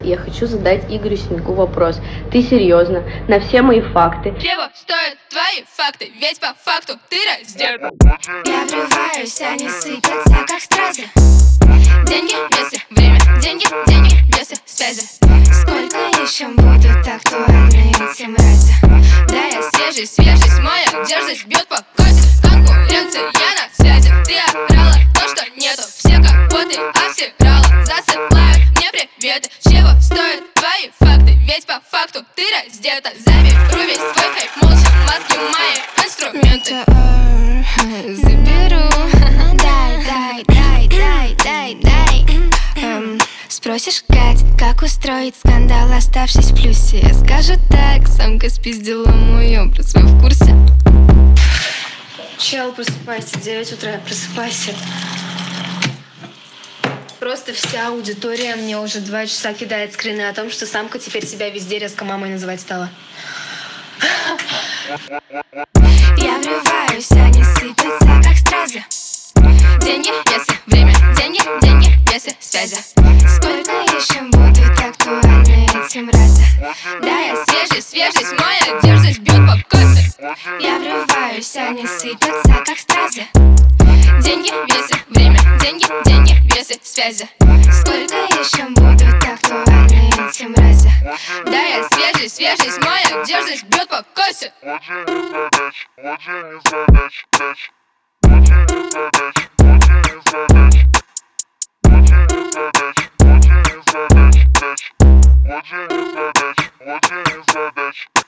Я хочу задать Игорю Синьку вопрос. Ты серьезно? На все мои факты. Чего стоят твои факты? Ведь по факту ты раздет. Я врываюсь, они сыпятся, как стразы. Деньги, весы, время. Деньги, деньги, весы, связи. Сколько еще будут актуальны эти мрази? Да, я свежий, моя дерзость бьет по косе. Конкуренция, я на связи. Ты орала то, что нету. Все кого ты обсирала. Засыпают мне приветы. Чего стоят твои факты? Ведь по факту ты раздета. Заберу весь твой хайп, молча, мозги мои инструменты. Заберу. Дай. Спросишь, Кать, как устроить скандал, оставшись в плюсе? Я скажу так, самка спиздила мой образ, вы в курсе? Чел, просыпайся, 9 утра, просыпайся. Просто вся аудитория мне уже 2 часа кидает скрины о том, что самка теперь себя везде резко мамой называть стала. Я врываюсь, они сыпятся, как стразы. Деньги, весы, время. Деньги, деньги, весы, связи. Сколько еще будут актуальны эти мрази? Да, я свежий, моя дерзость бьет по косе. Я врываюсь, они сыпятся, как стразы. Деньги, весы, время. Деньги, деньги, весы, связи. Сколько еще будут актуальны эти мрази? Да, я свежий, моя дерзость бьет по косе. What you